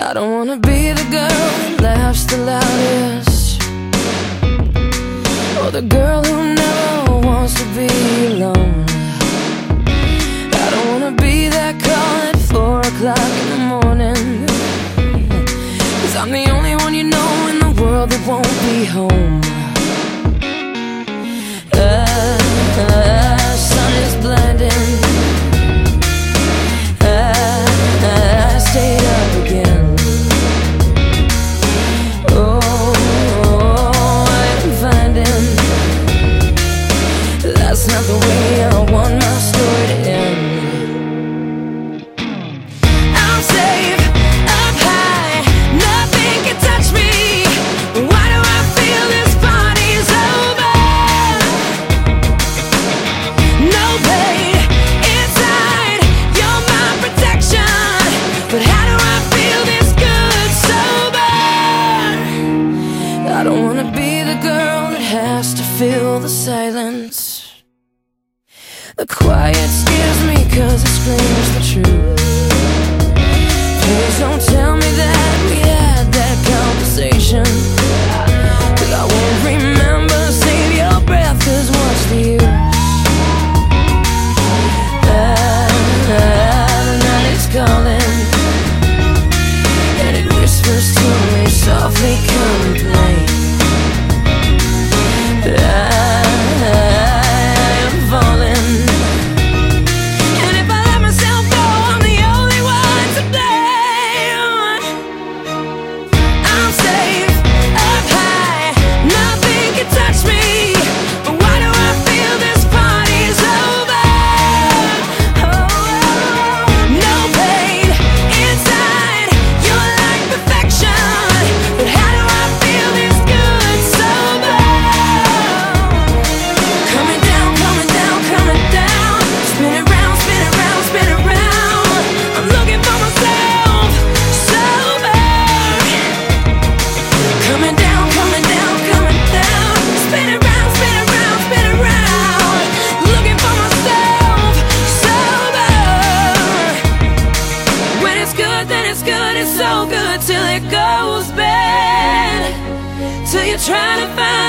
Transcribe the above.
I don't wanna be the girl that laughs the loudest, or the girl who never wants to be alone. I don't wanna be that call at 4 o'clock in the morning, 'cause I'm the only one you know in the world that won't be home. Sun is blinding, I stayed up again. That's not the way I want my story to end. I'm safe up high, nothing can touch me. Why do I feel this party's over? No pain inside, you're my protection. But how do I feel this good sober? I don't wanna be the girl that has to fill the silence. The quiet scares me 'cause it screams the truth. Please don't tell me that we had that conversation, 'cause I won't remember. Save your breath, 'cause what's the use? The night is calling, and it whispers to me softly, come and play. Till it goes bad, till you're trying to find